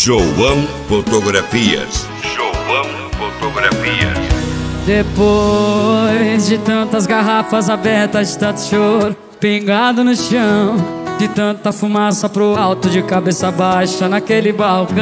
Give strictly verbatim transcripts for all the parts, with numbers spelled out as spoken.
João Fotografias. João Fotografias. Depois de tantas garrafas abertas, de tanto choro pingado no chão, de tanta fumaça pro alto, de cabeça baixa naquele balcão,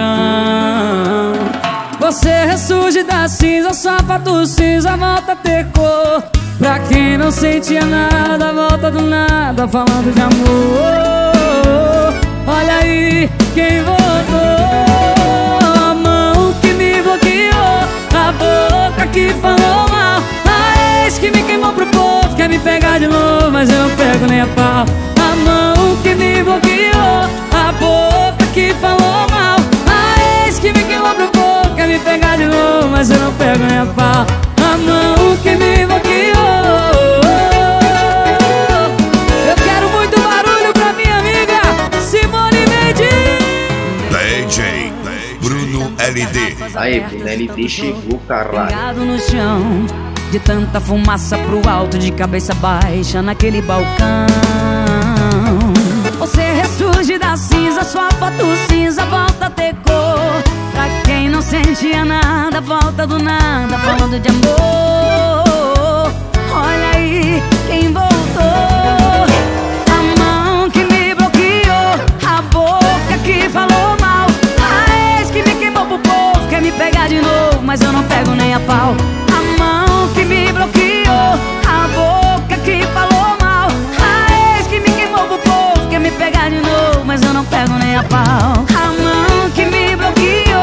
você ressurge da cinza, sapato cinza, volta a ter cor. Pra quem não sentia nada, volta do nada, falando de amor. Olha aí quem voltou, a mão que me bloqueou, a boca que falou mal, a ex que me queimou pro povo, quer me pegar de novo, mas eu não pego nem a pau. A mão que me bloqueou, a boca que falou mal, a ex que me queimou pro povo, quer me pegar de novo, mas eu não pego nem a pau. A mão que me bloqueou. Eu quero muito barulho pra minha amiga Simone Mendes. D J Bruno L D. Aí, Bruno L D chegou, caralho. Pingado no chão, de tanta fumaça pro alto, de cabeça baixa naquele balcão, você ressurge da cinza, sua foto cinza volta a ter cor. Pra quem não sentia nada, volta do nada, falando de amor. Olha aí quem voltou, a mão que me bloqueou, a boca que falou mal, a ex que me queimou pro povo, quer me pegar de novo, mas eu não pego nem a pau. A mão que me bloqueou, a boca que falou mal, a ex que me queimou pro povo, quer me pegar de novo, mas eu não pego nem a pau. A mão que me bloqueou.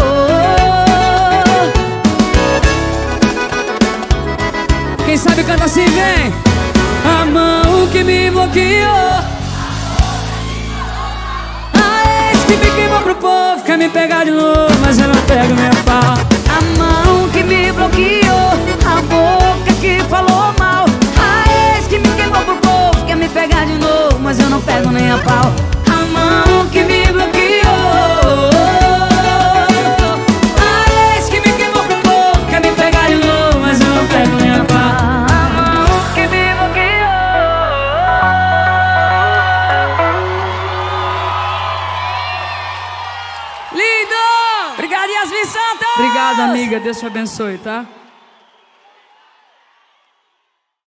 Quem sabe canta assim, vem. A mão que me bloqueou, a ex que me queimou pro povo, quer me pegar de novo, mas eu não pego nem a pau. A mão que me bloqueou, a boca que falou mal, a ex que me queimou pro povo, quer me pegar de novo, mas eu não pego nem a pau. A mão que me bloqueou, a ex que me queimou pro povo, quer me pegar de novo, mas eu não pego nem a pau. A mão que me bloqueou. Lindo! Obrigado, Yasmin Santa! Obrigado, amiga. Deus te abençoe, tá?